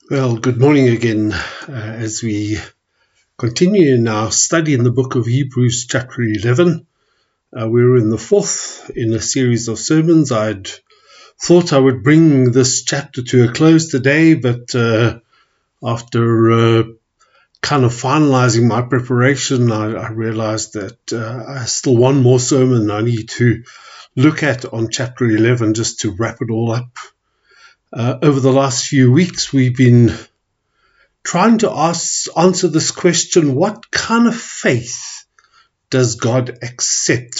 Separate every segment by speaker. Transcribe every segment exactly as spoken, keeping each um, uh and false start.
Speaker 1: Well, good morning again uh, as we continue in our study in the book of Hebrews, chapter eleven. Uh, we're in the fourth in a series of sermons. I'd thought I would bring this chapter to a close today, but uh, after uh, kind of finalizing my preparation, I, I realized that uh, I still one more sermon I need to look at on chapter eleven just to wrap it all up. Uh, over the last few weeks, we've been trying to ask, answer this question: what kind of faith does God accept?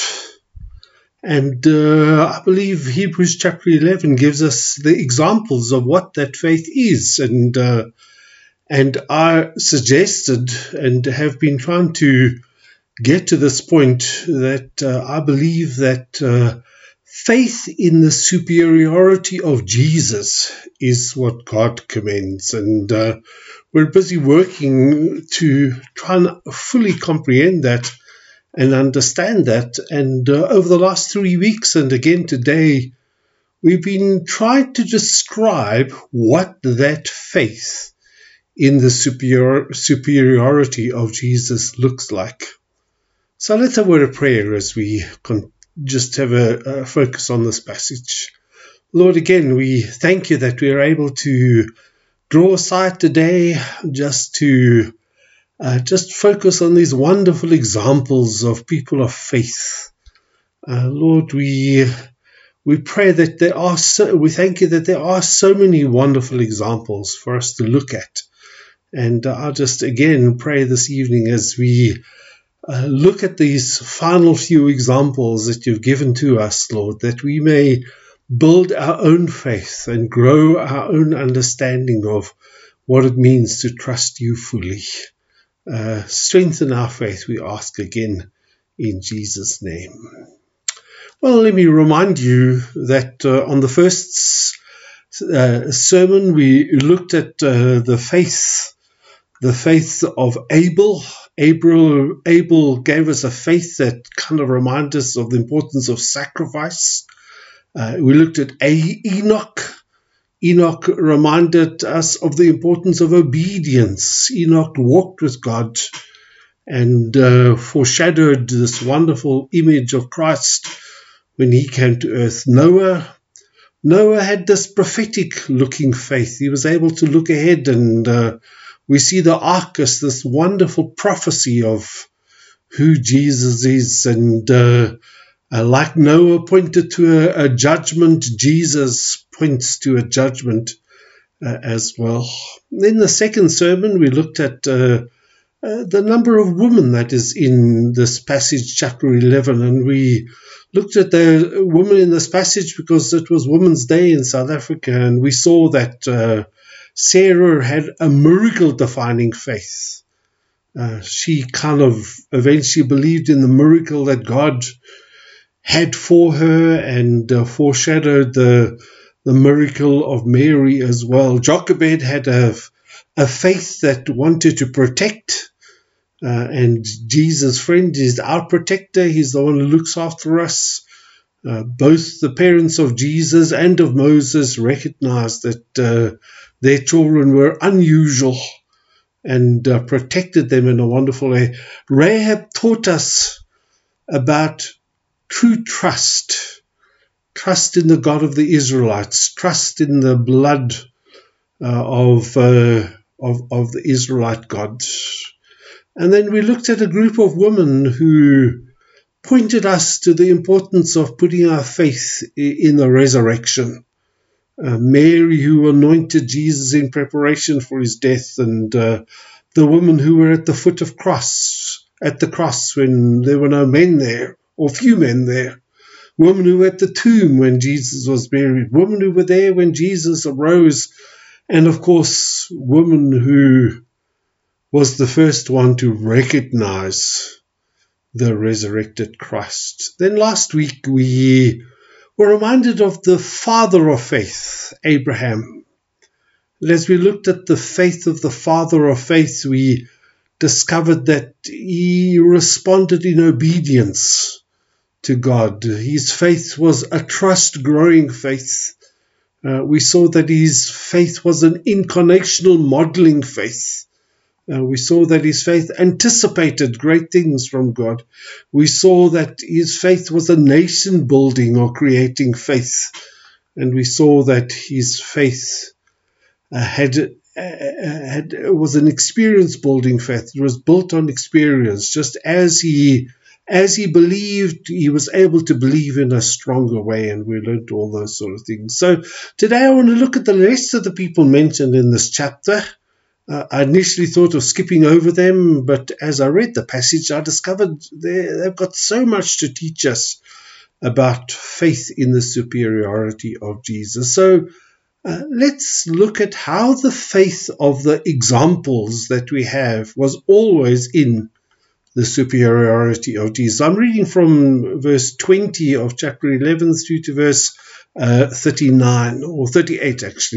Speaker 1: And uh, I believe Hebrews chapter eleven gives us the examples of what that faith is. And uh, and I suggested and have been trying to get to this point that uh, I believe that uh, faith in the superiority of Jesus is what God commends. And uh, we're busy working to try and fully comprehend that and understand that. And uh, over the last three weeks and again today, we've been trying to describe what that faith in the superior, superiority of Jesus looks like. So let's have a word of prayer as we con- just have a, a focus on this passage. Lord, again, we thank you that we are able to draw aside today just to uh, just focus on these wonderful examples of people of faith. Uh, Lord, we we pray that there are so, we thank you that there are so many wonderful examples for us to look at. And uh, I'll just again pray this evening as we uh, look at these final few examples that you've given to us, Lord, that we may build our own faith and grow our own understanding of what it means to trust you fully. Uh, strengthen our faith, we ask again, in Jesus' name. Well, let me remind you that uh, on the first uh, sermon, we looked at uh, the faith, the faith of Abel. Abel. Abel gave us a faith that kind of reminds us of the importance of sacrifice. Uh, we looked at Enoch. Enoch reminded us of the importance of obedience. Enoch walked with God and uh, foreshadowed this wonderful image of Christ when he came to earth. Noah, Noah had this prophetic-looking faith. He was able to look ahead, and uh, we see the ark as this wonderful prophecy of who Jesus is. And uh, uh, like Noah pointed to a, a judgment, Jesus points to a judgment uh, as well. In the second sermon, we looked at uh, uh, the number of women that is in this passage, chapter eleven, and we looked at the woman in this passage because it was Women's Day in South Africa, and we saw that uh, Sarah had a miracle-defining faith. Uh, she kind of eventually believed in the miracle that God had for her and uh, foreshadowed the, the miracle of Mary as well. Jochebed had a, a faith that wanted to protect, uh, and Jesus' friend is our protector. He's the one who looks after us. Uh, both the parents of Jesus and of Moses recognized that uh, their children were unusual and uh, protected them in a wonderful way. Rahab taught us about true trust, trust in the God of the Israelites, trust in the blood uh, of, uh, of, of the Israelite God. And then we looked at a group of women who pointed us to the importance of putting our faith in the resurrection. Uh, Mary, who anointed Jesus in preparation for his death, and uh, the women who were at the foot of cross, at the cross when there were no men there, or few men there. Women who were at the tomb when Jesus was buried. Women who were there when Jesus arose. And of course, women who was the first one to recognize the resurrected Christ. Then last week we were reminded of the father of faith, Abraham. And as we looked at the faith of the father of faith, we discovered that he responded in obedience to God. His faith was a trust-growing faith. Uh, we saw that his faith was an incarnational modeling faith. Uh, we saw that his faith anticipated great things from God. We saw that his faith was a nation building or creating faith. And we saw that his faith uh, had, uh, had was an experience building faith. It was built on experience. Just as he as he believed, he was able to believe in a stronger way, and we learned all those sort of things. So today I want to look at the rest of the people mentioned in this chapter. Uh, I initially thought of skipping over them, but as I read the passage, I discovered they've got so much to teach us about faith in the superiority of Jesus. So uh, let's look at how the faith of the examples that we have was always in the superiority of Jesus. I'm reading from verse twenty of chapter eleven through to verse uh, thirty-nine, or thirty-eight actually.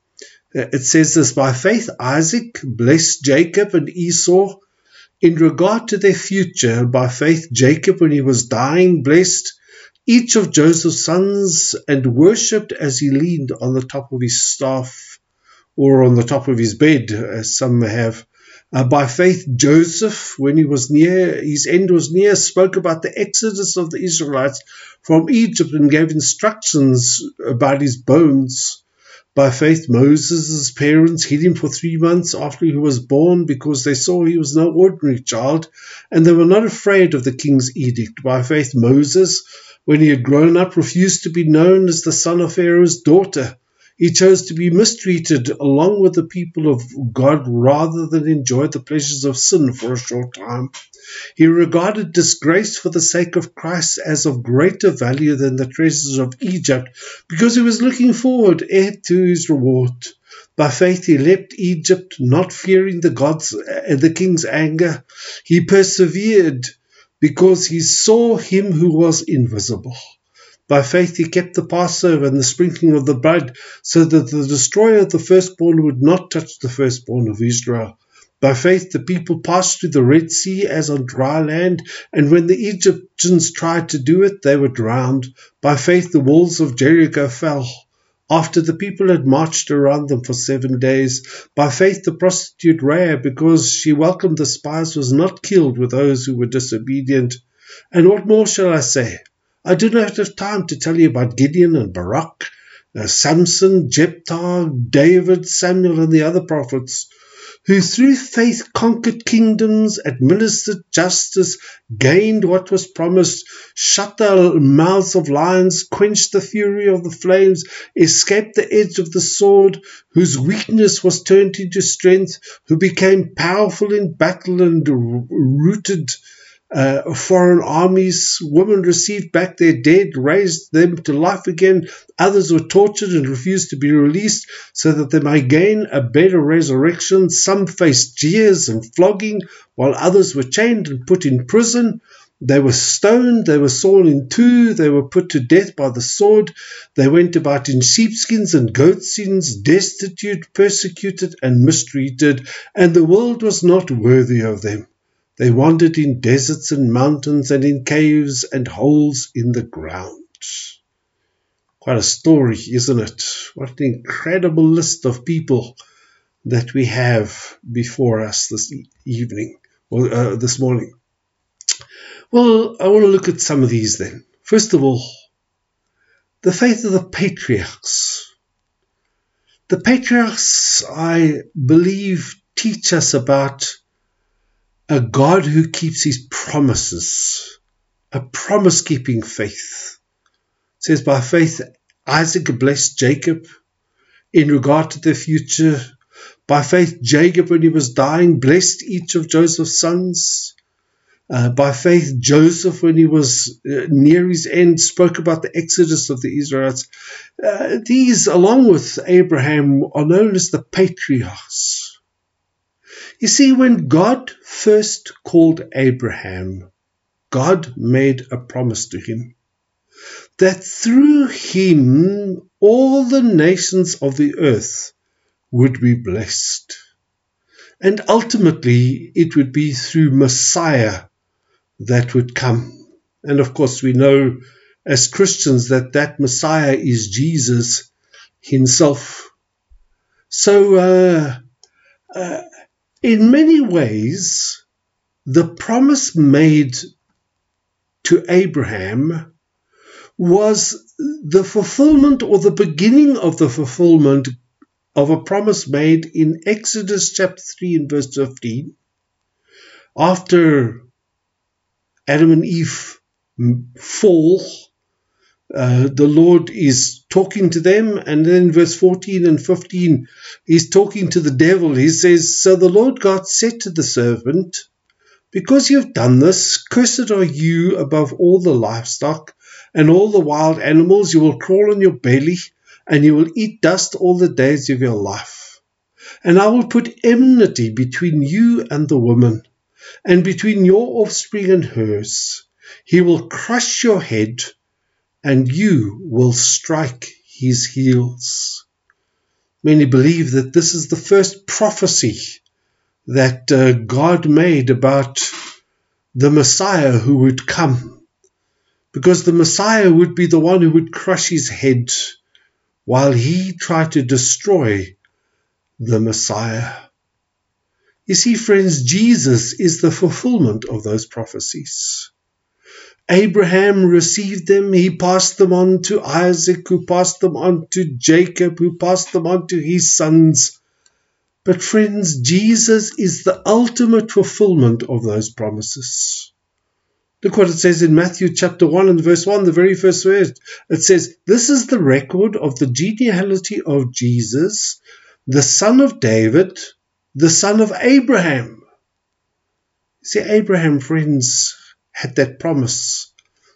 Speaker 1: It says this: by faith Isaac blessed Jacob and Esau in regard to their future. By faith Jacob, when he was dying, blessed each of Joseph's sons and worshipped as he leaned on the top of his staff, or on the top of his bed, as some have. Uh, by faith Joseph, when he was near, his end was near, spoke about the exodus of the Israelites from Egypt and gave instructions about his bones. By faith Moses' parents hid him for three months after he was born, because they saw he was no ordinary child, and they were not afraid of the king's edict. By faith Moses, when he had grown up, refused to be known as the son of Pharaoh's daughter. He chose to be mistreated along with the people of God rather than enjoy the pleasures of sin for a short time. He regarded disgrace for the sake of Christ as of greater value than the treasures of Egypt, because he was looking forward to his reward. By faith he left Egypt, not fearing the gods and the king's anger. He persevered because he saw him who was invisible. By faith he kept the Passover and the sprinkling of the blood, so that the destroyer of the firstborn would not touch the firstborn of Israel. By faith the people passed through the Red Sea as on dry land, and when the Egyptians tried to do it, they were drowned. By faith the walls of Jericho fell, after the people had marched around them for seven days. By faith the prostitute Rahab, because she welcomed the spies, was not killed with those who were disobedient. And what more shall I say? I do not have time to tell you about Gideon and Barak, uh, Samson, Jephthah, David, Samuel, and the other prophets, who through faith conquered kingdoms, administered justice, gained what was promised, shut the mouths of lions, quenched the fury of the flames, escaped the edge of the sword, whose weakness was turned into strength, who became powerful in battle and routed Uh, foreign armies. Women received back their dead, raised them to life again. Others were tortured and refused to be released so that they might gain a better resurrection. Some faced jeers and flogging, while others were chained and put in prison. They were stoned, they were sawn in two, they were put to death by the sword. They went about in sheepskins and goatskins, destitute, persecuted, and mistreated, and the world was not worthy of them. They wandered in deserts and mountains and in caves and holes in the ground. Quite a story, isn't it? What an incredible list of people that we have before us this evening, or uh, this morning. Well, I want to look at some of these then. First of all, the faith of the patriarchs. The patriarchs, I believe, teach us about a God who keeps his promises, a promise-keeping faith. It says, by faith, Isaac blessed Jacob in regard to their future. By faith, Jacob, when he was dying, blessed each of Joseph's sons. Uh, by faith, Joseph, when he was uh, near his end, spoke about the exodus of the Israelites. Uh, these, along with Abraham, are known as the patriarchs. You see, when God first called Abraham, God made a promise to him that through him all the nations of the earth would be blessed. And ultimately, it would be through Messiah that would come. And of course, we know as Christians that that Messiah is Jesus, himself. So uh, uh, in many ways, the promise made to Abraham was the fulfillment or the beginning of the fulfillment of a promise made in Exodus chapter three and verse fifteen. After Adam and Eve fall, uh, the Lord is talking to them, and then in verse fourteen and fifteen, he's talking to the devil. He says, "So the Lord God said to the serpent, because you've done this, cursed are you above all the livestock and all the wild animals. You will crawl on your belly, and you will eat dust all the days of your life. And I will put enmity between you and the woman, and between your offspring and hers. He will crush your head, and you will strike his heels." Many believe that this is the first prophecy that uh, God made about the Messiah who would come, because the Messiah would be the one who would crush his head while he tried to destroy the Messiah. You see, friends, Jesus is the fulfillment of those prophecies. Abraham received them, he passed them on to Isaac, who passed them on to Jacob, who passed them on to his sons. But friends, Jesus is the ultimate fulfillment of those promises. Look what it says in Matthew chapter one and verse one, the very first verse. It says, "This is the record of the genealogy of Jesus, the son of David, the son of Abraham." See, Abraham, friends, had that promise.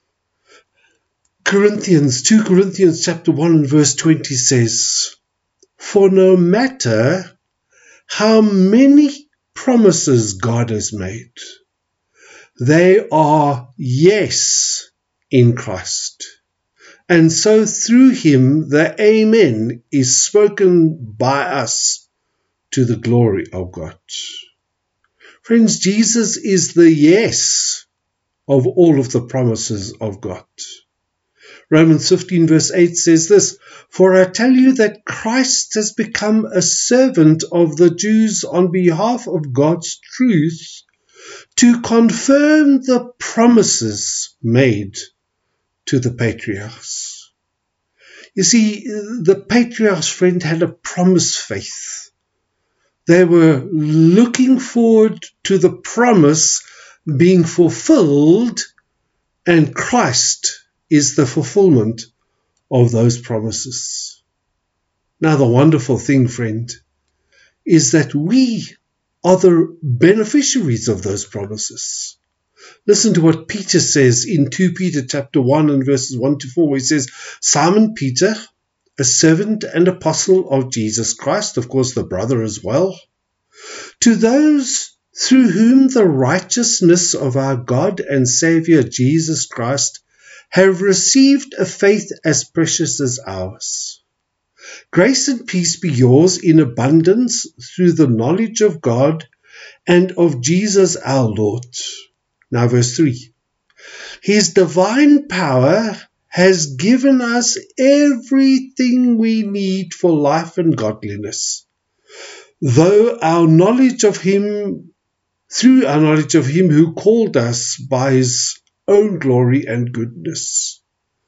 Speaker 1: Corinthians, two Corinthians chapter one and verse twenty says, "For no matter how many promises God has made, they are yes in Christ. And so through him the Amen is spoken by us to the glory of God." Friends, Jesus is the yes of all of the promises of God. Romans fifteen verse eight says this, "For I tell you that Christ has become a servant of the Jews on behalf of God's truth to confirm the promises made to the patriarchs." You see, the patriarchs, friend, had a promise faith. They were looking forward to the promise being fulfilled, and Christ is the fulfillment of those promises. Now, the wonderful thing, friend, is that we are the beneficiaries of those promises. Listen to what Peter says in two Peter chapter one and verses one to four. He says, "Simon Peter, a servant and apostle of Jesus Christ," of course the brother as well, "to those through whom the righteousness of our God and Saviour Jesus Christ have received a faith as precious as ours. Grace and peace be yours in abundance through the knowledge of God and of Jesus our Lord." Now verse three. "His divine power has given us everything we need for life and godliness, though our knowledge of him, through our knowledge of him who called us by his own glory and goodness.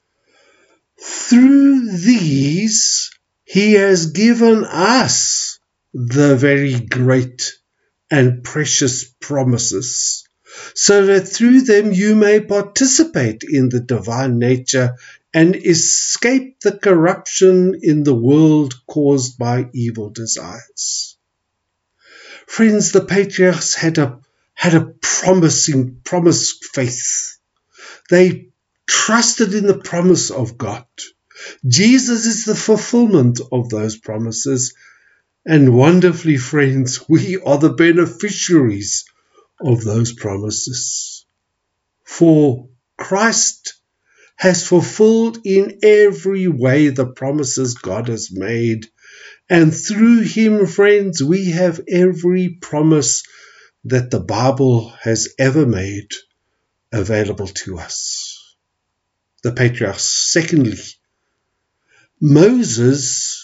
Speaker 1: Through these he has given us the very great and precious promises, so that through them you may participate in the divine nature and escape the corruption in the world caused by evil desires." Friends, the patriarchs had a had a promising promise faith. They trusted in the promise of God. Jesus is the fulfillment of those promises, and wonderfully, friends, we are the beneficiaries of those promises. For Christ has fulfilled in every way the promises God has made, and through him, friends, we have every promise that the Bible has ever made available to us. The patriarchs. Secondly, Moses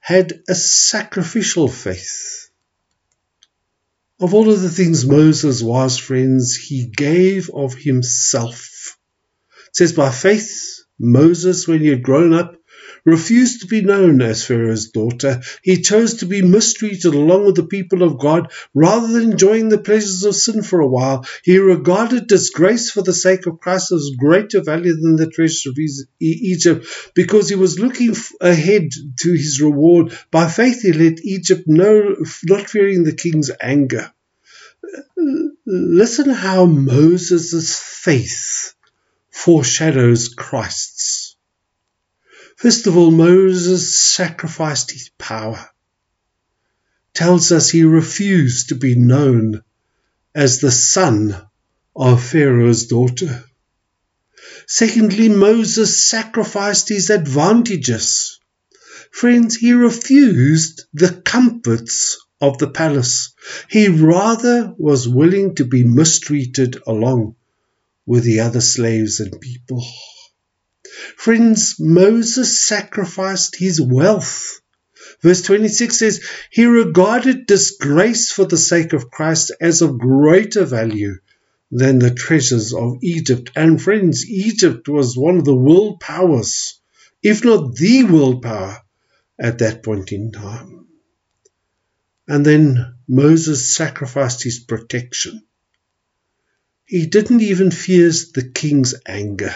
Speaker 1: had a sacrificial faith. Of all of the things Moses was, friends, he gave of himself. It says, by faith, Moses, when he had grown up, refused to be known as Pharaoh's daughter. He chose to be mistreated along with the people of God rather than enjoying the pleasures of sin for a while. He regarded disgrace for the sake of Christ as greater value than the treasure of Egypt, because he was looking ahead to his reward. By faith he left Egypt, no, not fearing the king's anger. Listen how Moses' faith foreshadows Christ's. First of all, Moses sacrificed his power. Tells us he refused to be known as the son of Pharaoh's daughter. Secondly, Moses sacrificed his advantages. Friends, he refused the comforts of the palace. He rather was willing to be mistreated along with the other slaves and people. Friends, Moses sacrificed his wealth. Verse twenty-six says, he regarded disgrace for the sake of Christ as of greater value than the treasures of Egypt. And friends, Egypt was one of the world powers, if not the world power at that point in time. And then Moses sacrificed his protection. He didn't even fear the king's anger.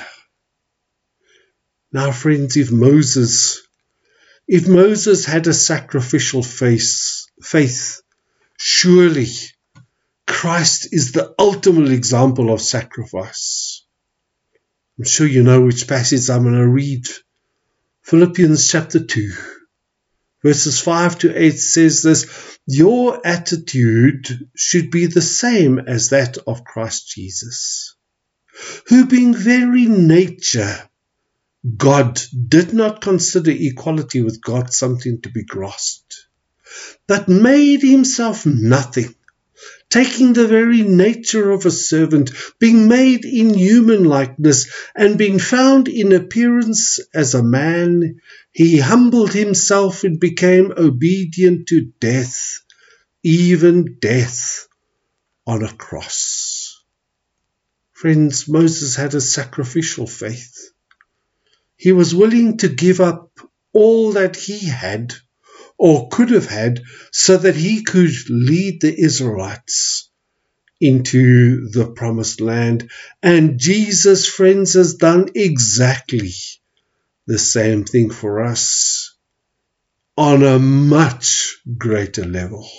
Speaker 1: Now, friends, if Moses, if Moses had a sacrificial faith, faith, surely Christ is the ultimate example of sacrifice. I'm sure you know which passage I'm going to read. Philippians chapter two, verses five to eight says this, your attitude should be the same as that of Christ Jesus, who being very nature God did not consider equality with God something to be grasped, but made himself nothing, taking the very nature of a servant, being made in human likeness, and being found in appearance as a man, he humbled himself and became obedient to death, even death on a cross. Friends, Moses had a sacrificial faith. He was willing to give up all that he had or could have had so that he could lead the Israelites into the promised land. And Jesus, friends, has done exactly the same thing for us on a much greater level.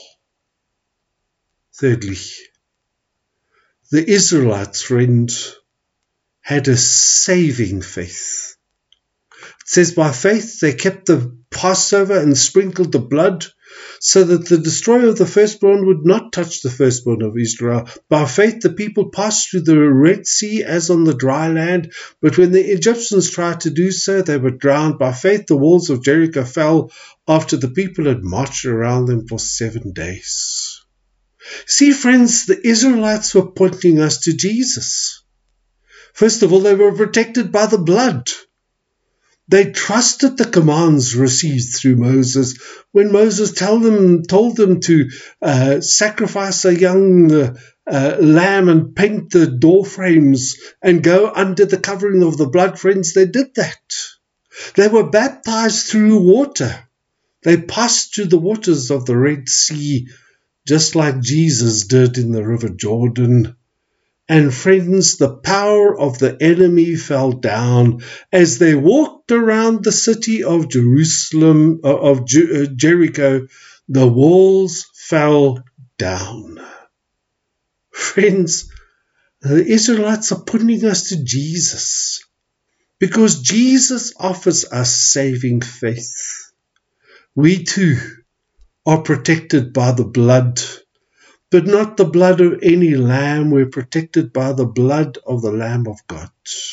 Speaker 1: Thirdly, the Israelites, friends, had a saving faith. It says, by faith they kept the Passover and sprinkled the blood so that the destroyer of the firstborn would not touch the firstborn of Israel. By faith the people passed through the Red Sea as on the dry land, but when the Egyptians tried to do so, they were drowned. By faith the walls of Jericho fell after the people had marched around them for seven days. See, friends, the Israelites were pointing us to Jesus. First of all, they were protected by the blood. They trusted the commands received through Moses. When Moses told them, told them to uh, sacrifice a young uh, uh, lamb and paint the door frames and go under the covering of the blood, friends, they did that. They were baptized through water. They passed through the waters of the Red Sea, just like Jesus did in the River Jordan. And friends, the power of the enemy fell down as they walked around the city of Jerusalem, of Jericho. The walls fell down. Friends, the Israelites are pointing us to Jesus because Jesus offers us saving faith. We too are protected by the blood, but not the blood of any lamb. We're protected by the blood of the Lamb of God.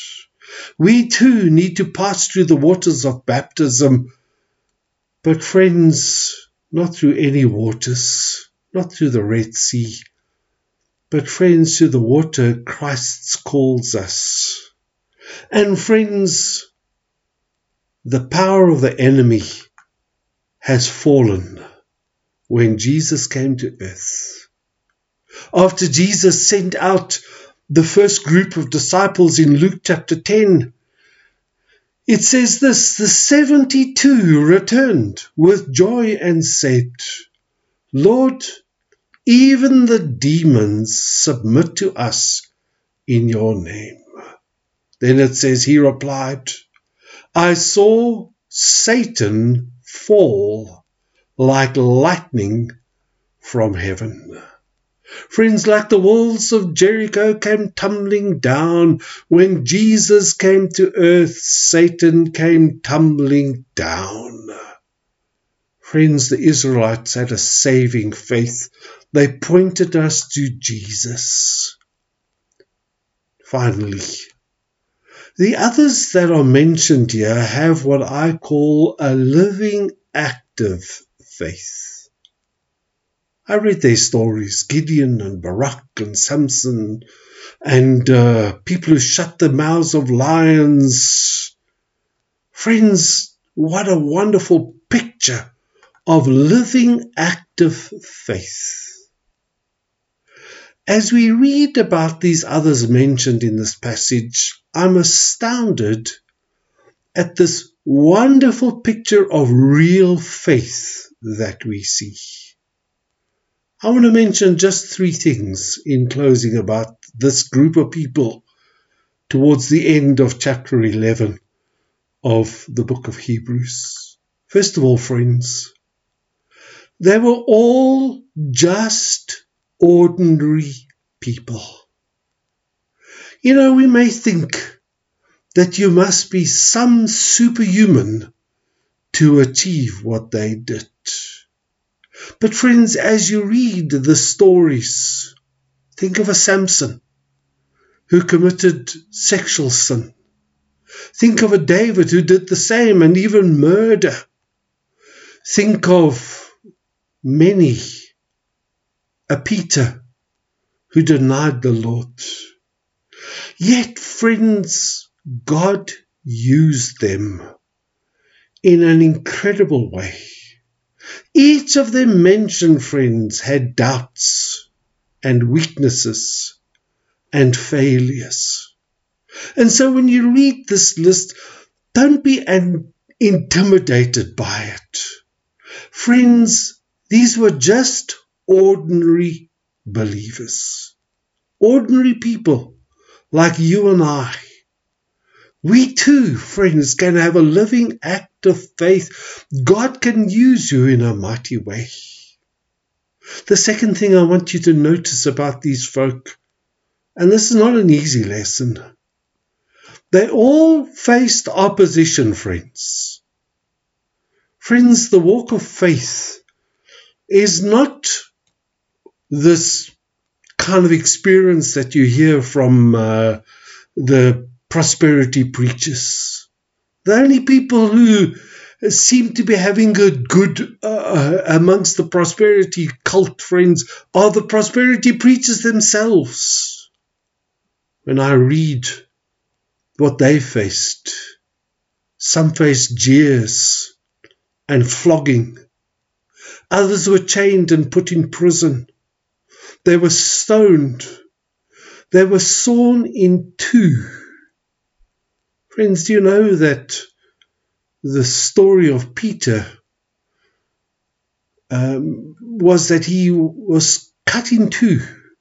Speaker 1: We too need to pass through the waters of baptism, but friends, not through any waters, not through the Red Sea, but friends, through the water Christ calls us. And friends, the power of the enemy has fallen when Jesus came to earth. After Jesus sent out the first group of disciples in Luke chapter ten, it says this, the seventy-two returned with joy and said, Lord, even the demons submit to us in your name. Then it says, he replied, I saw Satan fall like lightning from heaven. Friends, like the walls of Jericho came tumbling down, when Jesus came to earth, Satan came tumbling down. Friends, the Israelites had a saving faith. They pointed us to Jesus. Finally, the others that are mentioned here have what I call a living, active faith. I read their stories, Gideon and Barak and Samson, and uh, people who shut the mouths of lions. Friends, what a wonderful picture of living, active faith. As we read about these others mentioned in this passage, I'm astounded at this wonderful picture of real faith that we see. I want to mention just three things in closing about this group of people towards the end of chapter eleven of the book of Hebrews. First of all, friends, they were all just ordinary people. You know, we may think that you must be some superhuman to achieve what they did. But friends, as you read the stories, think of a Samson who committed sexual sin. Think of a David who did the same and even murder. Think of many, a Peter who denied the Lord. Yet, friends, God used them in an incredible way. Each of them mentioned, friends, had doubts and weaknesses and failures. And so when you read this list, don't be an intimidated by it. Friends, these were just ordinary believers. Ordinary people like you and I. We too, friends, can have a living act of faith. God can use you in a mighty way. The second thing I want you to notice about these folk, and this is not an easy lesson, they all faced opposition, friends. Friends, the walk of faith is not this kind of experience that you hear from uh, the prosperity preachers. The only people who seem to be having a good uh, amongst the prosperity cult, friends, are the prosperity preachers themselves. When I read what they faced, some faced jeers and flogging. Others were chained and put in prison. They were stoned. They were sawn in two. Friends, do you know that the story of Peter um, was that he was cut in two?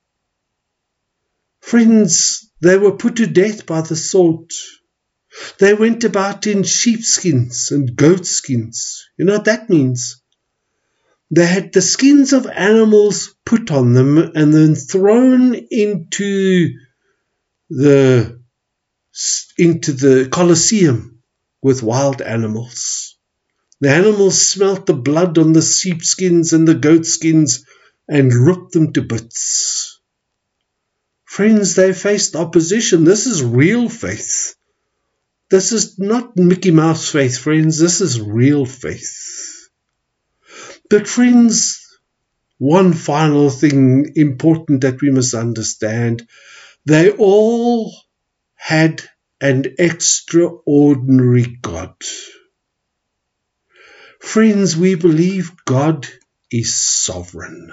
Speaker 1: Friends, they were put to death by the sword. They went about in sheepskins and goatskins. You know what that means? They had the skins of animals put on them and then thrown into the into the Colosseum with wild animals. The animals smelt the blood on the sheepskins and the goatskins and ripped them to bits. Friends, they faced opposition. This is real faith. This is not Mickey Mouse faith, friends. This is real faith. But friends, one final thing important that we must understand. They all had an extraordinary God. Friends, we believe God is sovereign.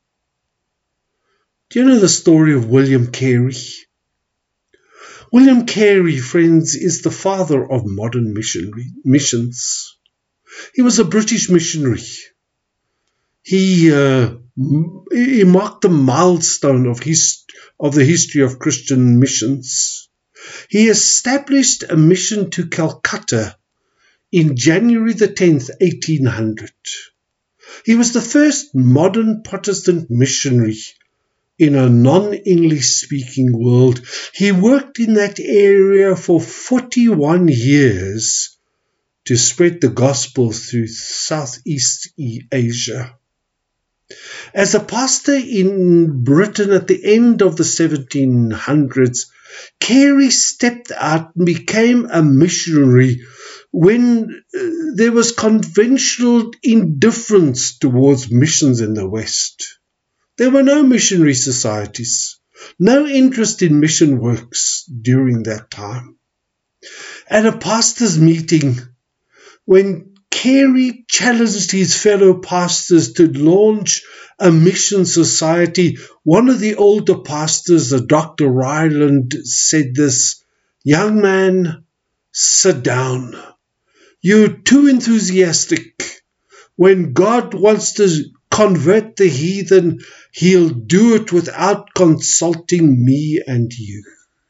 Speaker 1: Do you know the story of William Carey? William Carey, friends, is the father of modern missionary, missions. He was a British missionary. He, uh, he marked the milestone of, his, of the history of Christian missions. He established a mission to Calcutta in January the tenth, eighteen hundred. He was the first modern Protestant missionary in a non-English speaking world. He worked in that area for forty-one years to spread the gospel through Southeast Asia. As a pastor in Britain at the end of the seventeen hundreds, Carey stepped out and became a missionary when uh, there was conventional indifference towards missions in the West. There were no missionary societies, no interest in mission works during that time. At a pastors' meeting, when Carey challenged his fellow pastors to launch a mission society, one of the older pastors, Doctor Ryland, said this, "Young man, sit down. You're too enthusiastic. When God wants to convert the heathen, he'll do it without consulting me and you."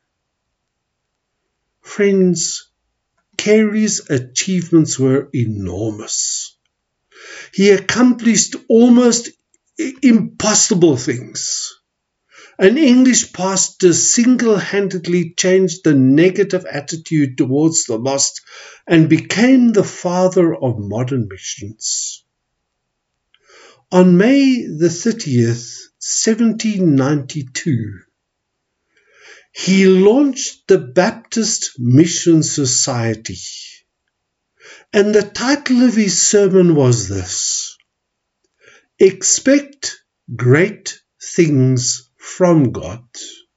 Speaker 1: Friends, Carey's achievements were enormous. He accomplished almost impossible things. An English pastor single-handedly changed the negative attitude towards the lost and became the father of modern missions. On May the thirtieth, seventeen ninety-two, he launched the Baptist Mission Society, and the title of his sermon was this: "Expect great things from God.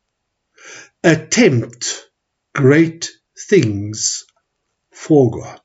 Speaker 1: Attempt great things for God."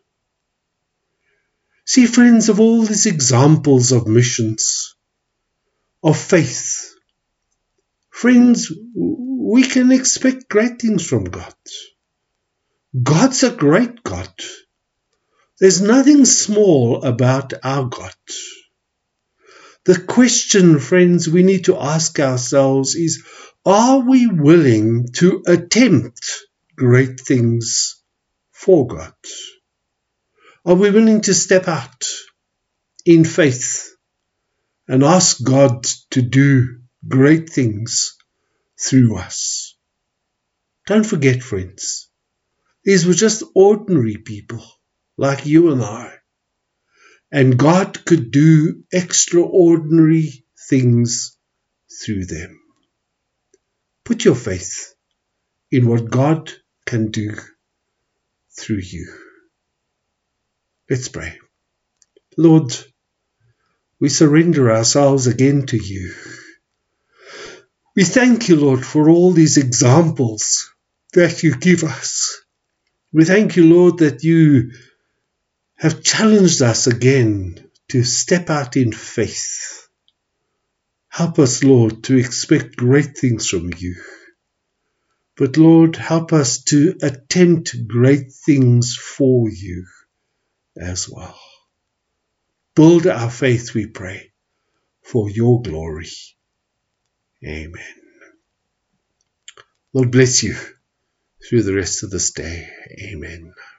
Speaker 1: See, friends, of all these examples of missions, of faith, friends, we can expect great things from God. God's a great God. There's nothing small about our God. The question, friends, we need to ask ourselves is, are we willing to attempt great things for God? Are we willing to step out in faith and ask God to do great things through us? Don't forget, friends, these were just ordinary people like you and I, and God could do extraordinary things through them. Put your faith in what God can do through you. Let's pray. Lord, we surrender ourselves again to you. We thank you, Lord, for all these examples that you give us. We thank you, Lord, that you have challenged us again to step out in faith. Help us, Lord, to expect great things from you. But, Lord, help us to attempt great things for you as well. Build our faith, we pray, for your glory. Amen. Lord bless you through the rest of this day. Amen.